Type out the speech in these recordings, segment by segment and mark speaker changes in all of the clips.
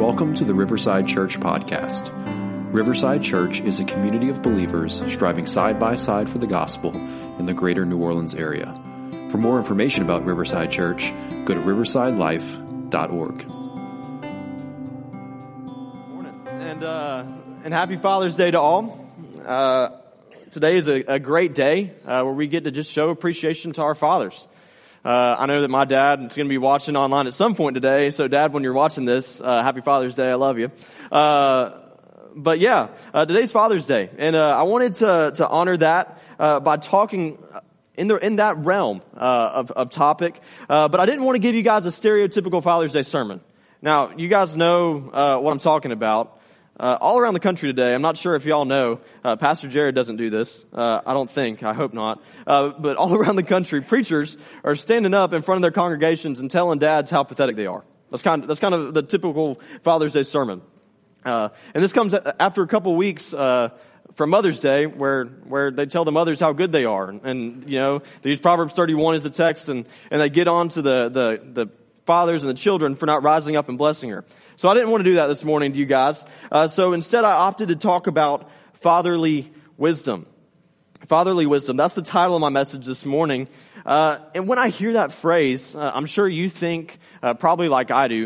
Speaker 1: Welcome to the Riverside Church podcast. Riverside Church is a community of believers striving side by side for the gospel in the greater New Orleans area. For more information about Riverside Church, go to riversidelife.org.
Speaker 2: Morning, and happy Father's Day to all. Today is a great day where we get to just show appreciation to our fathers. I know that my dad is going to be watching online at some point today. So, Dad, when you're watching this, happy Father's Day. I love you. But yeah, today's Father's Day, and I wanted to honor that by talking in that realm of topic. But I didn't want to give you guys a stereotypical Father's Day sermon. Now, you guys know what I'm talking about. All around the country today, I'm not sure if y'all know, Pastor Jared doesn't do this. I don't think. I hope not. But all around the country, preachers are standing up in front of their congregations and telling dads how pathetic they are. That's kind of the typical Father's Day sermon. And this comes after a couple weeks from Mother's Day, where they tell the mothers how good they are, and you know they use Proverbs 31 as a text, and they get on to the fathers and the children for not rising up and blessing her. So I didn't want to do that this morning to you guys. So instead I opted to talk about fatherly wisdom. Fatherly wisdom. That's the title of my message this morning. And when I hear that phrase, I'm sure you think, probably like I do,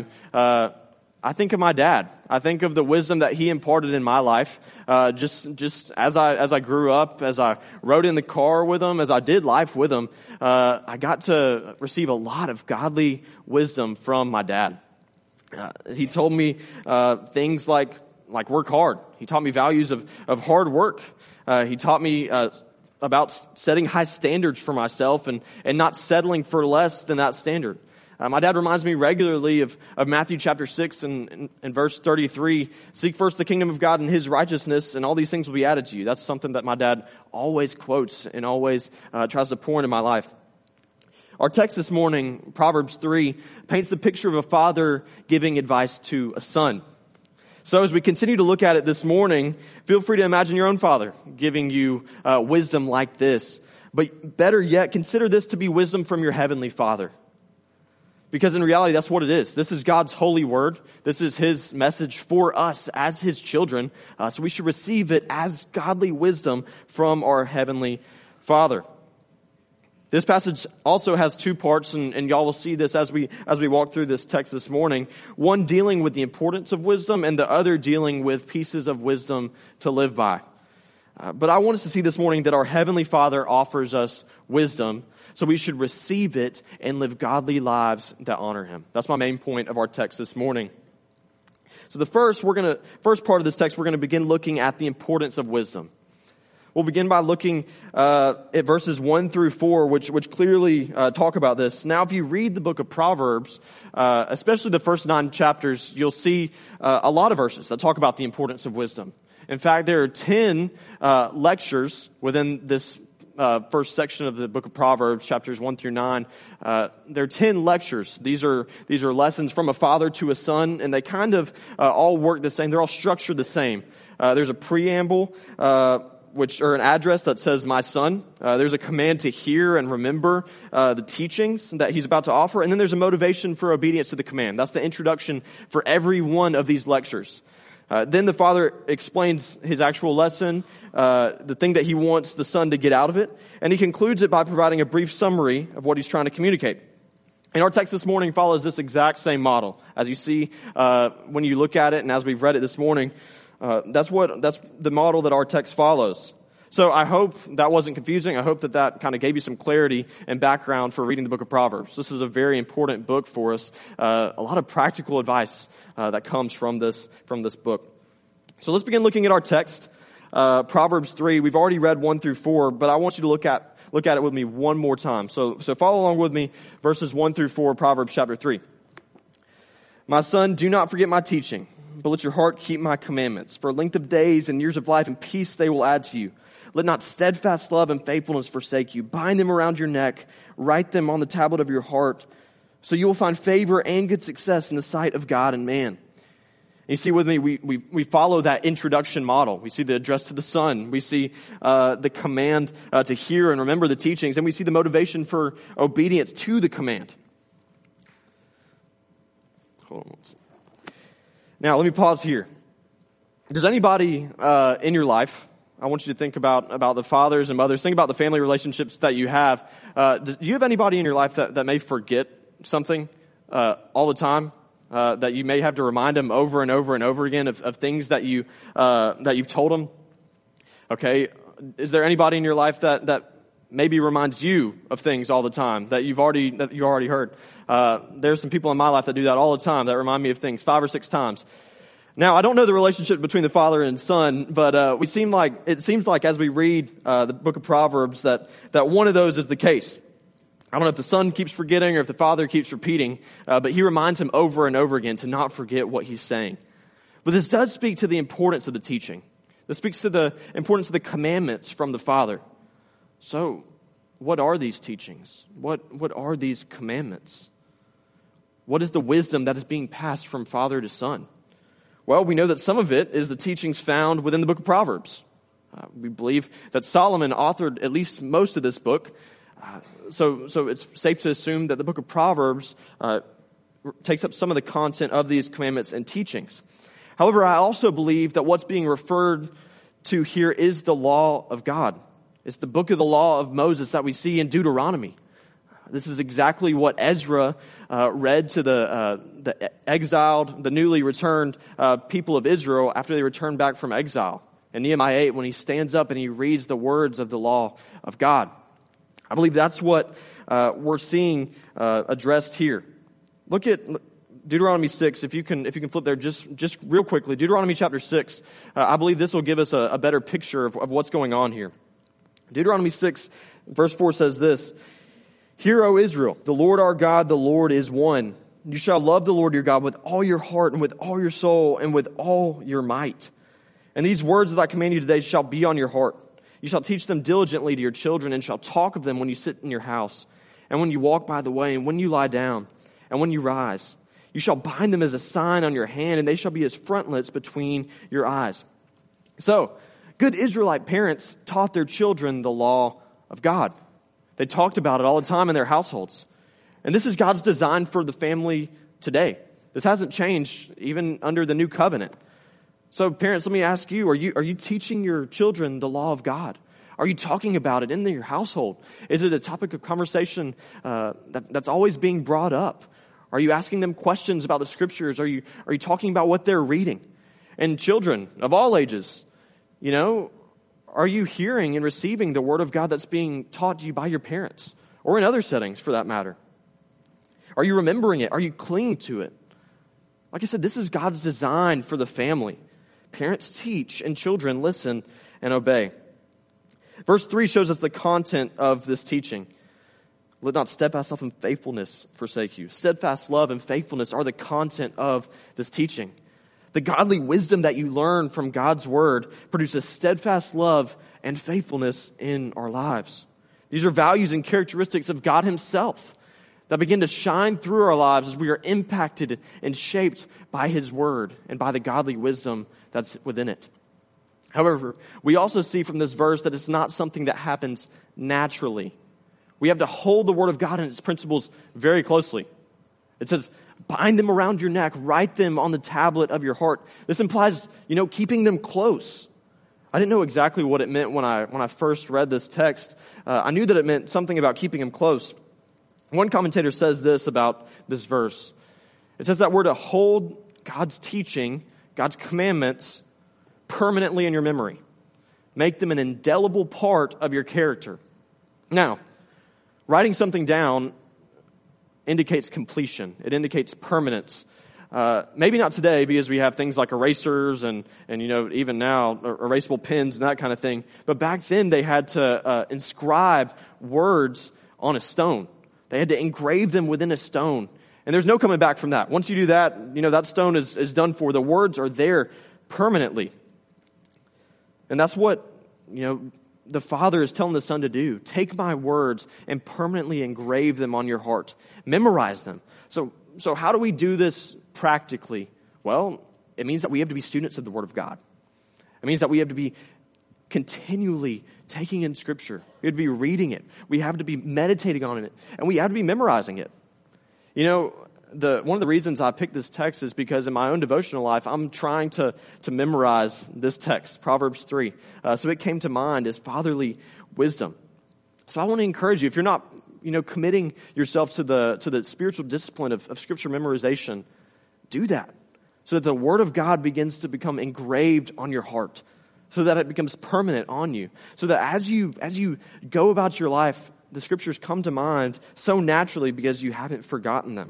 Speaker 2: I think of my dad. I think of the wisdom that he imparted in my life. Just as I grew up, as I rode in the car with him, as I did life with him, I got to receive a lot of godly wisdom from my dad. He told me things like work hard. He taught me values of hard work. He taught me about setting high standards for myself and not settling for less than that standard. My dad reminds me regularly of Matthew chapter 6 and verse 33. Seek first the kingdom of God and His righteousness, and all these things will be added to you. That's something that my dad always quotes and always tries to pour into my life. Our text this morning, Proverbs 3, paints the picture of a father giving advice to a son. So as we continue to look at it this morning, feel free to imagine your own father giving you wisdom like this. But better yet, consider this to be wisdom from your heavenly Father. Because in reality, that's what it is. This is God's holy word. This is His message for us as His children. So we should receive it as godly wisdom from our heavenly Father. This passage also has two parts, and y'all will see this as we walk through this text this morning. One dealing with the importance of wisdom, and the other dealing with pieces of wisdom to live by. But I want us to see this morning that our Heavenly Father offers us wisdom, so we should receive it and live godly lives that honor Him. That's my main point of our text this morning. So the first part of this text, we're going to begin looking at the importance of wisdom. We'll begin by looking at verses 1 through 4, which clearly talk about this. Now, if you read the book of Proverbs, especially the first 9 chapters, you'll see a lot of verses that talk about the importance of wisdom. In fact, there are 10 lectures within this first section of the book of Proverbs, chapters 1 through 9. There are 10 lectures. These are lessons from a father to a son, and they kind of all work the same. They're all structured the same. There's a preamble, or an address that says, "My son." There's a command to hear and remember the teachings that he's about to offer. And then there's a motivation for obedience to the command. That's the introduction for every one of these lectures. Then the father explains his actual lesson, the thing that he wants the son to get out of it. And he concludes it by providing a brief summary of what he's trying to communicate. And our text this morning follows this exact same model. As you see when you look at it and as we've read it this morning, that's the model that our text follows. So I hope that wasn't confusing. I hope that kind of gave you some clarity and background for reading the book of Proverbs. This is a very important book for us. A lot of practical advice that comes from this book. So let's begin looking at our text, Proverbs 3. We've already read 1 through 4, but I want you to look at it with me one more time. So follow along with me, verses 1 through 4, Proverbs chapter 3. My son, do not forget my teaching, but let your heart keep my commandments. For length of days and years of life and peace they will add to you. Let not steadfast love and faithfulness forsake you. Bind them around your neck. Write them on the tablet of your heart. So you will find favor and good success in the sight of God and man. And you see with me, we follow that introduction model. We see the address to the son. We see the command to hear and remember the teachings. And we see the motivation for obedience to the command. Hold on one second. Now, let me pause here. Does anybody in your life, I want you to think about the fathers and mothers, think about the family relationships that you have. Do you have anybody in your life that may forget something all the time? That you may have to remind them over and over and over again of things that you've told them? Okay. Is there anybody in your life that maybe reminds you of things all the time that you already heard? There's some people in my life that do that all the time, that remind me of things 5 or 6 times. Now, I don't know the relationship between the father and son, but it seems like as we read the book of Proverbs that one of those is the case. I don't know if the son keeps forgetting or if the father keeps repeating, but he reminds him over and over again to not forget what he's saying. But this does speak to the importance of the teaching. This speaks to the importance of the commandments from the Father. So, what are these teachings? What are these commandments? What is the wisdom that is being passed from father to son? Well, we know that some of it is the teachings found within the book of Proverbs. We believe that Solomon authored at least most of this book. So it's safe to assume that the book of Proverbs takes up some of the content of these commandments and teachings. However, I also believe that what's being referred to here is the law of God. It's the book of the law of Moses that we see in Deuteronomy. This is exactly what Ezra read to the exiled, the newly returned people of Israel after they returned back from exile. In Nehemiah 8, when he stands up and he reads the words of the law of God. I believe that's what we're seeing addressed here. Look at Deuteronomy 6, if you can flip there just real quickly. Deuteronomy chapter 6, I believe this will give us a better picture of what's going on here. Deuteronomy 6, verse 4 says this, "Hear, O Israel, the Lord our God, the Lord is one. You shall love the Lord your God with all your heart and with all your soul and with all your might. And these words that I command you today shall be on your heart. You shall teach them diligently to your children and shall talk of them when you sit in your house and when you walk by the way and when you lie down and when you rise. You shall bind them as a sign on your hand, and they shall be as frontlets between your eyes." So, good Israelite parents taught their children the law of God. They talked about it all the time in their households. And this is God's design for the family today. This hasn't changed even under the new covenant. So, parents, let me ask you, are you teaching your children the law of God? Are you talking about it in your household? Is it a topic of conversation that's always being brought up? Are you asking them questions about the scriptures? Are you talking about what they're reading? And children of all ages, are you hearing and receiving the word of God that's being taught to you by your parents? Or in other settings, for that matter? Are you remembering it? Are you clinging to it? Like I said, this is God's design for the family. Parents teach and children listen and obey. Verse 3 shows us the content of this teaching. "Let not steadfast love and faithfulness forsake you." Steadfast love and faithfulness are the content of this teaching. The godly wisdom that you learn from God's word produces steadfast love and faithfulness in our lives. These are values and characteristics of God himself that begin to shine through our lives as we are impacted and shaped by his word and by the godly wisdom that's within it. However, we also see from this verse that it's not something that happens naturally. We have to hold the word of God and its principles very closely. It says, bind them around your neck, write them on the tablet of your heart. This implies, keeping them close. I didn't know exactly what it meant when I first read this text. I knew that it meant something about keeping them close. One commentator says this about this verse. It says that we're to hold God's teaching, God's commandments, permanently in your memory. Make them an indelible part of your character. Now, writing something down indicates completion. It indicates permanence. Maybe not today because we have things like erasers and even now erasable pens and that kind of thing. But back then they had to inscribe words on a stone. They had to engrave them within a stone. And there's no coming back from that. Once you do that, that stone is done for. The words are there permanently. And that's what, the Father is telling the Son to do. Take my words and permanently engrave them on your heart. Memorize them. So how do we do this practically? Well, it means that we have to be students of the Word of God. It means that we have to be continually taking in Scripture. We have to be reading it. We have to be meditating on it. And we have to be memorizing it. one of the reasons I picked this text is because in my own devotional life, I'm trying to memorize this text, Proverbs 3. So it came to mind as fatherly wisdom. So I want to encourage you, if you're not, committing yourself to the spiritual discipline of scripture memorization, do that so that the word of God begins to become engraved on your heart, so that it becomes permanent on you, so that as you go about your life, the scriptures come to mind so naturally because you haven't forgotten them.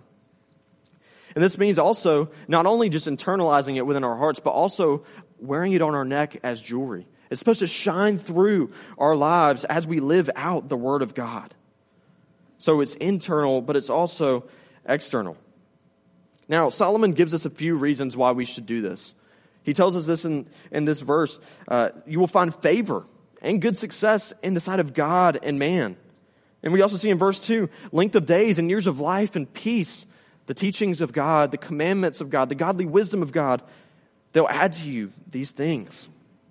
Speaker 2: And this means also not only just internalizing it within our hearts, but also wearing it on our neck as jewelry. It's supposed to shine through our lives as we live out the Word of God. So it's internal, but it's also external. Now, Solomon gives us a few reasons why we should do this. He tells us this in this verse. You will find favor and good success in the sight of God and man. And we also see in verse 2, length of days and years of life and peace. The teachings of God, the commandments of God, the godly wisdom of God, they'll add to you these things.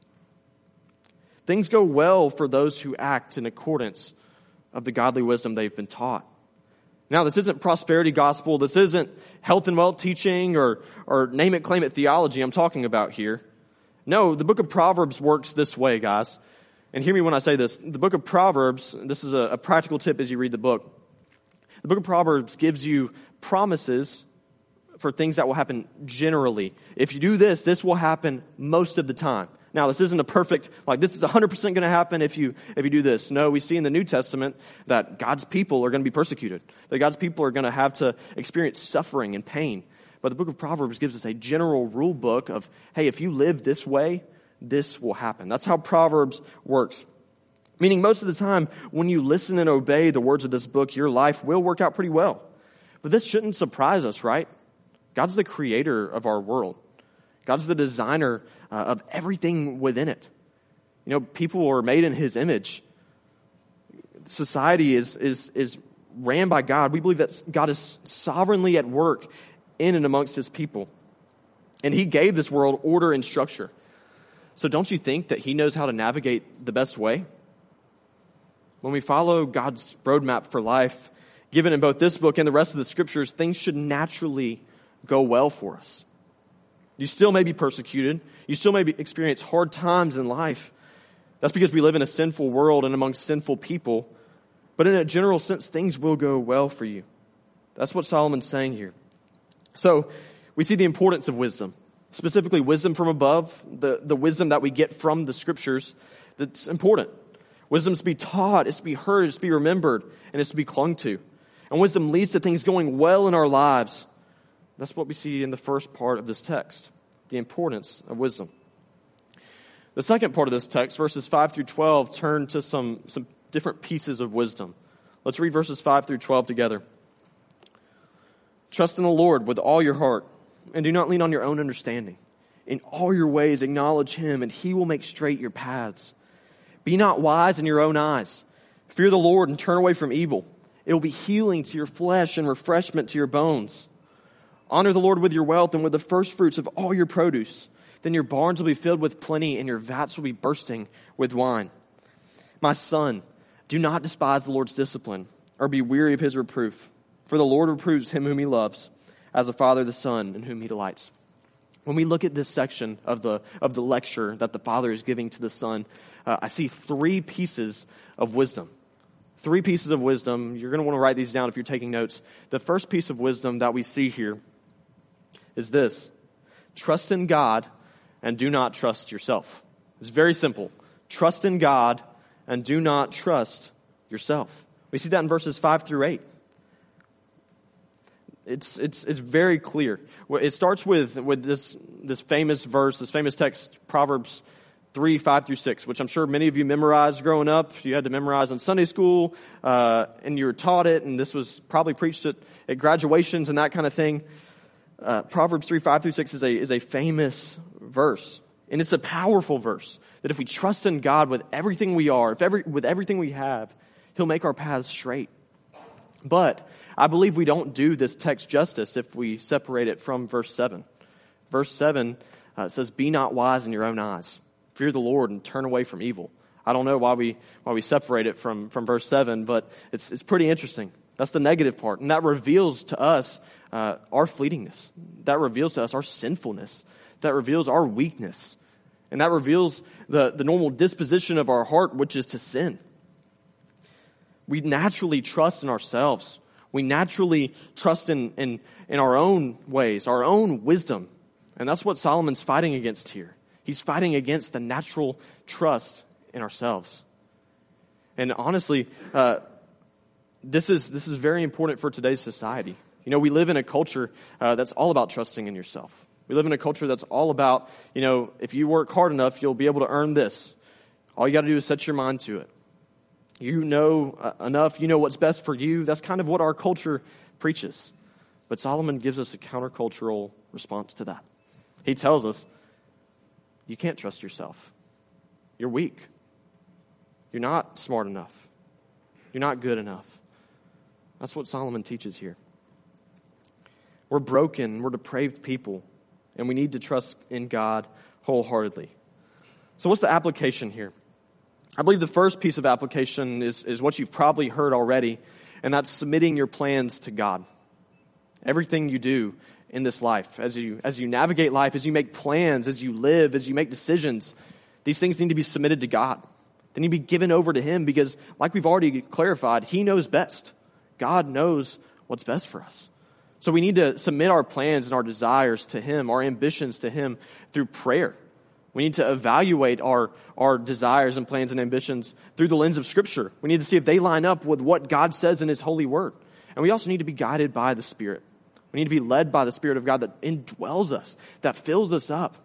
Speaker 2: Things go well for those who act in accordance of the godly wisdom they've been taught. Now, this isn't prosperity gospel. This isn't health and wealth teaching or name it, claim it theology I'm talking about here. No, the book of Proverbs works this way, guys. And hear me when I say this. The book of Proverbs, this is a practical tip as you read the book. The book of Proverbs gives you promises for things that will happen generally. If you do this, this will happen most of the time. Now, this isn't a perfect, this is 100% going to happen if you do this. No, we see in the New Testament that God's people are going to be persecuted. That God's people are going to have to experience suffering and pain. But the book of Proverbs gives us a general rule book of, hey, if you live this way, this will happen. That's how Proverbs works. Meaning most of the time, when you listen and obey the words of this book, your life will work out pretty well. But this shouldn't surprise us, right? God's the creator of our world. God's the designer of everything within it. People are made in His image. Society is ran by God. We believe that God is sovereignly at work in and amongst His people. And He gave this world order and structure. So don't you think that He knows how to navigate the best way? When we follow God's roadmap for life, given in both this book and the rest of the scriptures, things should naturally go well for us. You still may be persecuted. You still may experience hard times in life. That's because we live in a sinful world and among sinful people. But in a general sense, things will go well for you. That's what Solomon's saying here. So we see the importance of wisdom, specifically wisdom from above, the wisdom that we get from the scriptures. That's important. Wisdom is to be taught, it's to be heard, it's to be remembered, and it's to be clung to. And wisdom leads to things going well in our lives. That's what we see in the first part of this text, the importance of wisdom. The second part of this text, verses 5 through 12, turn to some different pieces of wisdom. Let's read verses 5 through 12 together. Trust in the Lord with all your heart, and do not lean on your own understanding. In all your ways acknowledge Him, and He will make straight your paths. Be not wise in your own eyes. Fear the Lord and turn away from evil. It will be healing to your flesh and refreshment to your bones. Honor the Lord with your wealth and with the first fruits of all your produce. Then your barns will be filled with plenty and your vats will be bursting with wine. My son, do not despise the Lord's discipline or be weary of His reproof. For the Lord reproves him whom He loves, as a father the son in whom He delights. When we look at this section of the lecture that the Father is giving to the Son, I see three pieces of wisdom. Three pieces of wisdom. You're going to want to write these down if you're taking notes. The first piece of wisdom that we see here is this: trust in God and do not trust yourself. It's very simple. Trust in God and do not trust yourself. We see that in verses 5 through 8. It's very clear. It starts with this famous verse, this famous text, Proverbs 3, 5 through 6, which I'm sure many of you memorized growing up. You had to memorize in Sunday school, and you were taught it, and this was probably preached at graduations and that kind of thing. Proverbs 3, 5 through 6 is a famous verse, and it's a powerful verse that if we trust in God with everything we are, with everything we have, He'll make our paths straight. But I believe we don't do this text justice if we separate it from verse 7. Verse 7 says, "Be not wise in your own eyes. Fear the Lord and turn away from evil." I don't know why we separate it from verse 7, but it's pretty interesting. That's the negative part. And that reveals to us our fleetingness. That reveals to us our sinfulness. That reveals our weakness. And that reveals the normal disposition of our heart, which is to sin. We naturally trust in ourselves. We naturally trust in our own ways, our own wisdom. And that's what Solomon's fighting against here. He's fighting against the natural trust in ourselves. And honestly, this is very important for today's society. You know, we live in a culture that's all about trusting in yourself. We live in a culture that's all about, you know, if you work hard enough, you'll be able to earn this. All you got to do is set your mind to it. You know enough, you know what's best for you. That's kind of what our culture preaches. But Solomon gives us a countercultural response to that. He tells us, you can't trust yourself. You're weak. You're not smart enough. You're not good enough. That's what Solomon teaches here. We're broken, we're depraved people, and we need to trust in God wholeheartedly. So what's the application here? I believe the first piece of application is what you've probably heard already, and that's submitting your plans to God. Everything you do in this life, as you navigate life, as you make plans, as you live, as you make decisions, these things need to be submitted to God. They need to be given over to Him because, like we've already clarified, He knows best. God knows what's best for us. So we need to submit our plans and our desires to Him, our ambitions to Him through prayer. We need to evaluate our desires and plans and ambitions through the lens of Scripture. We need to see if they line up with what God says in His holy word. And we also need to be guided by the Spirit. We need to be led by the Spirit of God that indwells us, that fills us up.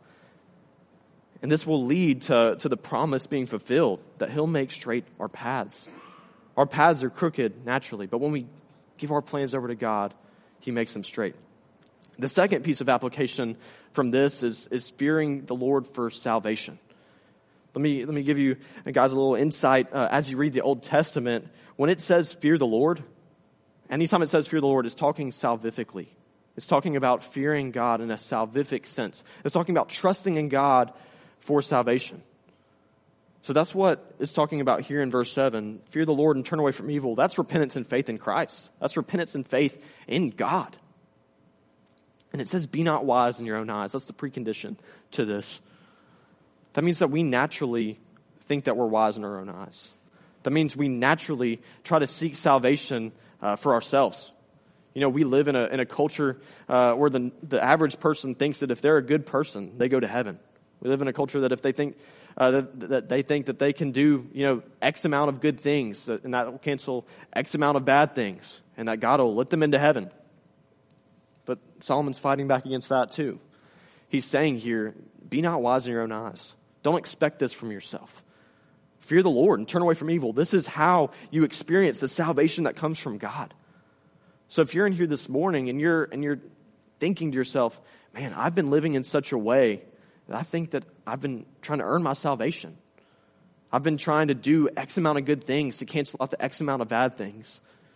Speaker 2: And this will lead to the promise being fulfilled, that He'll make straight our paths. Our paths are crooked naturally, but when we give our plans over to God, He makes them straight. The second piece of application from this is fearing the Lord for salvation. Let me give you guys a little insight as you read the Old Testament. When it says fear the Lord, anytime it says fear the Lord, it's talking salvifically. It's talking about fearing God in a salvific sense. It's talking about trusting in God for salvation. So that's what it's talking about here in verse 7. Fear the Lord and turn away from evil. That's repentance and faith in Christ. That's repentance and faith in God. And it says, be not wise in your own eyes. That's the precondition to this. That means that we naturally think that we're wise in our own eyes. That means we naturally try to seek salvation for ourselves. You know, we live in a culture where the average person thinks that if they're a good person, they go to heaven. We live in a culture that if they think that they think that they can do, you know, X amount of good things, and that will cancel X amount of bad things, and that God will let them into heaven. But Solomon's fighting back against that too. He's saying here, be not wise in your own eyes. Don't expect this from yourself. Fear the Lord and turn away from evil. This is how you experience the salvation that comes from God. So if you're in here this morning and you're thinking to yourself, man, I've been living in such a way that I think that I've been trying to earn my salvation. I've been trying to do X amount of good things to cancel out the X amount of bad things.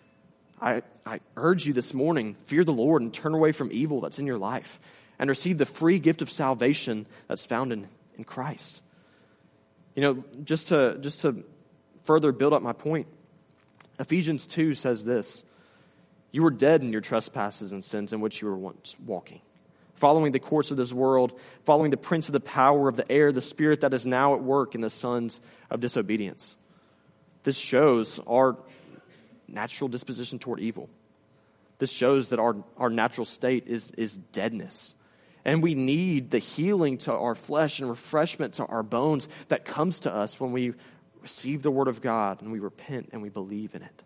Speaker 2: I urge you this morning, fear the Lord and turn away from evil that's in your life and receive the free gift of salvation that's found in Christ. You know, just to further build up my point, Ephesians 2 says this: you were dead in your trespasses and sins in which you were once walking, following the course of this world, following the prince of the power of the air, the spirit that is now at work in the sons of disobedience. This shows our natural disposition toward evil. This shows that our natural state is deadness. And we need the healing to our flesh and refreshment to our bones that comes to us when we receive the word of God and we repent and we believe in it.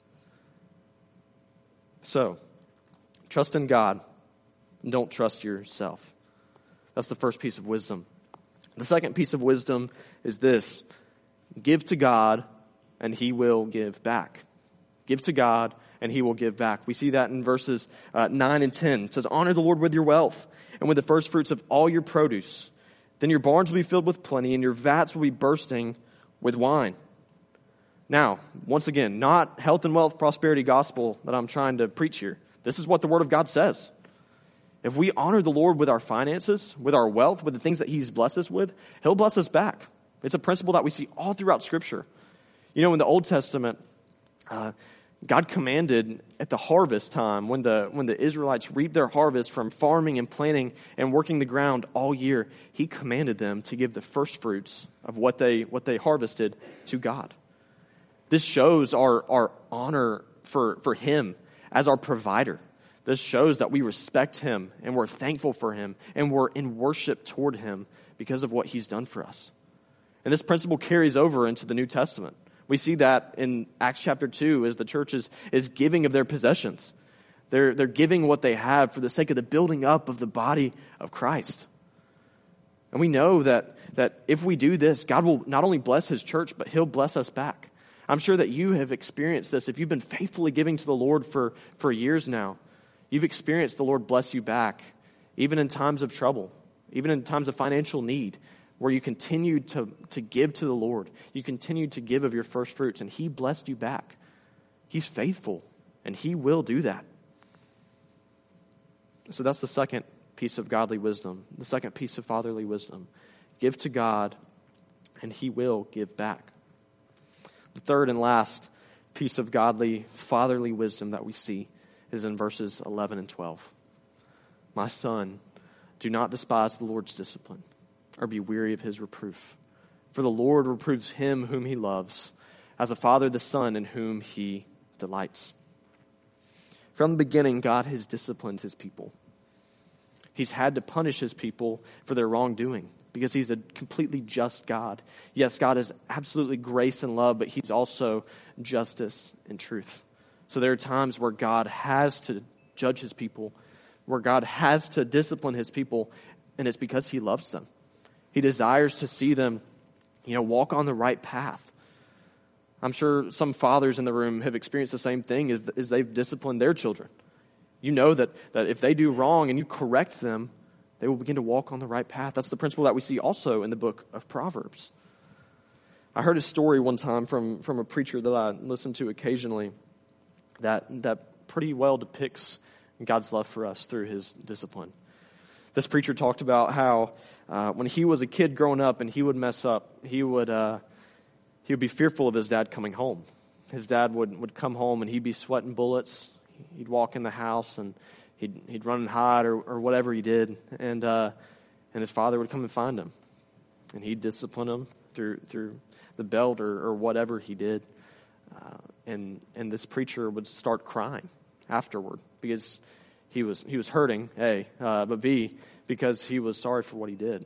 Speaker 2: So, trust in God and don't trust yourself. That's the first piece of wisdom. The second piece of wisdom is this: give to God and He will give back. Give to God and He will give back. We see that in verses 9 and 10. It says, honor the Lord with your wealth and with the first fruits of all your produce. Then your barns will be filled with plenty and your vats will be bursting with wine. Now, once again, not health and wealth prosperity gospel that I'm trying to preach here. This is what the Word of God says. If we honor the Lord with our finances, with our wealth, with the things that He's blessed us with, He'll bless us back. It's a principle that we see all throughout Scripture. You know, in the Old Testament, God commanded at the harvest time, when the Israelites reaped their harvest from farming and planting and working the ground all year, he commanded them to give the first fruits of what they harvested to God. This shows our honor for him as our provider. This shows that we respect him and we're thankful for him and we're in worship toward him because of what he's done for us. And this principle carries over into the New Testament. We see that in Acts chapter 2 as the church is giving of their possessions. They're giving what they have for the sake of the building up of the body of Christ. And we know that if we do this, God will not only bless his church, but he'll bless us back. I'm sure that you have experienced this. If you've been faithfully giving to the Lord for years now, you've experienced the Lord bless you back, even in times of trouble, even in times of financial need, where you continued to give to the Lord. You continued to give of your first fruits, and he blessed you back. He's faithful, and he will do that. So that's the second piece of godly wisdom, the second piece of fatherly wisdom. Give to God, and he will give back. The third and last piece of godly, fatherly wisdom that we see is in verses 11 and 12. My son, do not despise the Lord's discipline, or be weary of his reproof. For the Lord reproves him whom he loves, as a father the son in whom he delights. From the beginning, God has disciplined his people. He's had to punish his people for their wrongdoing because he's a completely just God. Yes, God is absolutely grace and love, but he's also justice and truth. So there are times where God has to judge his people, where God has to discipline his people, and it's because he loves them. He desires to see them, walk on the right path. I'm sure some fathers in the room have experienced the same thing as they've disciplined their children. You know that if they do wrong and you correct them, they will begin to walk on the right path. That's the principle that we see also in the book of Proverbs. I heard a story one time from a preacher that I listen to occasionally that pretty well depicts God's love for us through his discipline. This preacher talked about how when he was a kid growing up and he would mess up, he would be fearful of his dad coming home. His dad would come home and he'd be sweating bullets. He'd walk in the house and he'd run and hide or whatever he did, and his father would come and find him, and he'd discipline him through the belt or whatever he did, and this preacher would start crying afterward because he was hurting, A, but B, because he was sorry for what he did.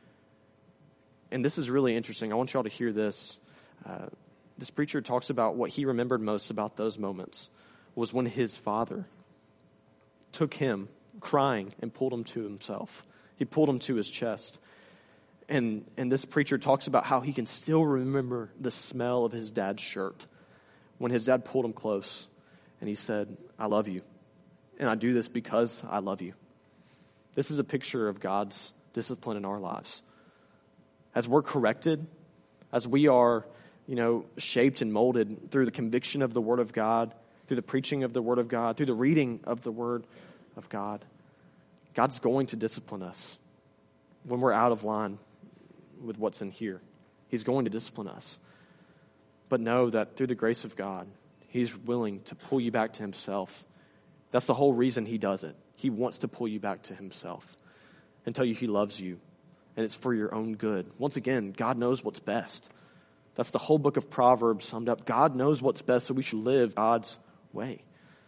Speaker 2: And this is really interesting. I want y'all to hear this. This preacher talks about what he remembered most about those moments was when his father took him crying and pulled him to himself. He pulled him to his chest. And this preacher talks about how he can still remember the smell of his dad's shirt when his dad pulled him close and he said, I love you. And I do this because I love you. This is a picture of God's discipline in our lives. As we're corrected, as we are, shaped and molded through the conviction of the Word of God, through the preaching of the Word of God, through the reading of the Word of God, God's going to discipline us when we're out of line with what's in here. He's going to discipline us. But know that through the grace of God, he's willing to pull you back to himself. That's the whole reason he does it. He wants to pull you back to himself and tell you he loves you, and it's for your own good. Once again, God knows what's best. That's the whole book of Proverbs summed up. God knows what's best, so we should live God's way.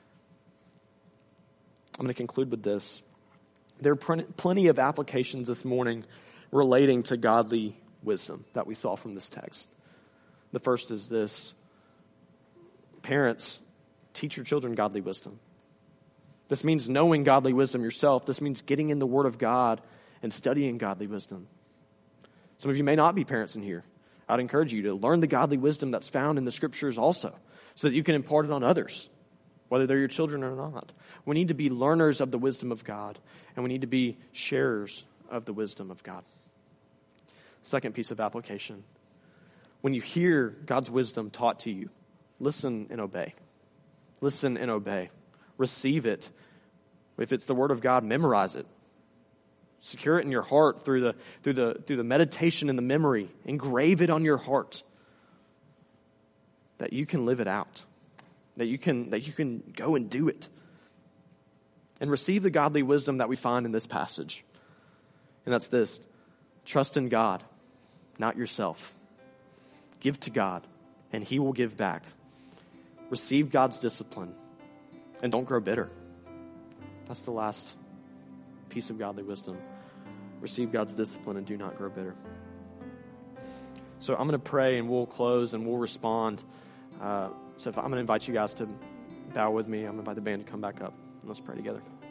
Speaker 2: I'm going to conclude with this. There are plenty of applications this morning relating to godly wisdom that we saw from this text. The first is this. Parents, teach your children godly wisdom. This means knowing godly wisdom yourself. This means getting in the Word of God and studying godly wisdom. Some of you may not be parents in here. I'd encourage you to learn the godly wisdom that's found in the Scriptures also, so that you can impart it on others, whether they're your children or not. We need to be learners of the wisdom of God, and we need to be sharers of the wisdom of God. Second piece of application. When you hear God's wisdom taught to you, listen and obey. Listen and obey. Receive it. If it's the Word of God, memorize it. Secure it in your heart through the meditation and the memory. Engrave it on your heart that you can live it out, that you can go and do it. And receive the godly wisdom that we find in this passage. And that's this: trust in God, not yourself. Give to God, and He will give back. Receive God's discipline, and don't grow bitter. That's the last piece of godly wisdom. Receive God's discipline and do not grow bitter. So I'm going to pray, and we'll close, and we'll respond. I'm going to invite you guys to bow with me. I'm going to invite the band to come back up, and let's pray together.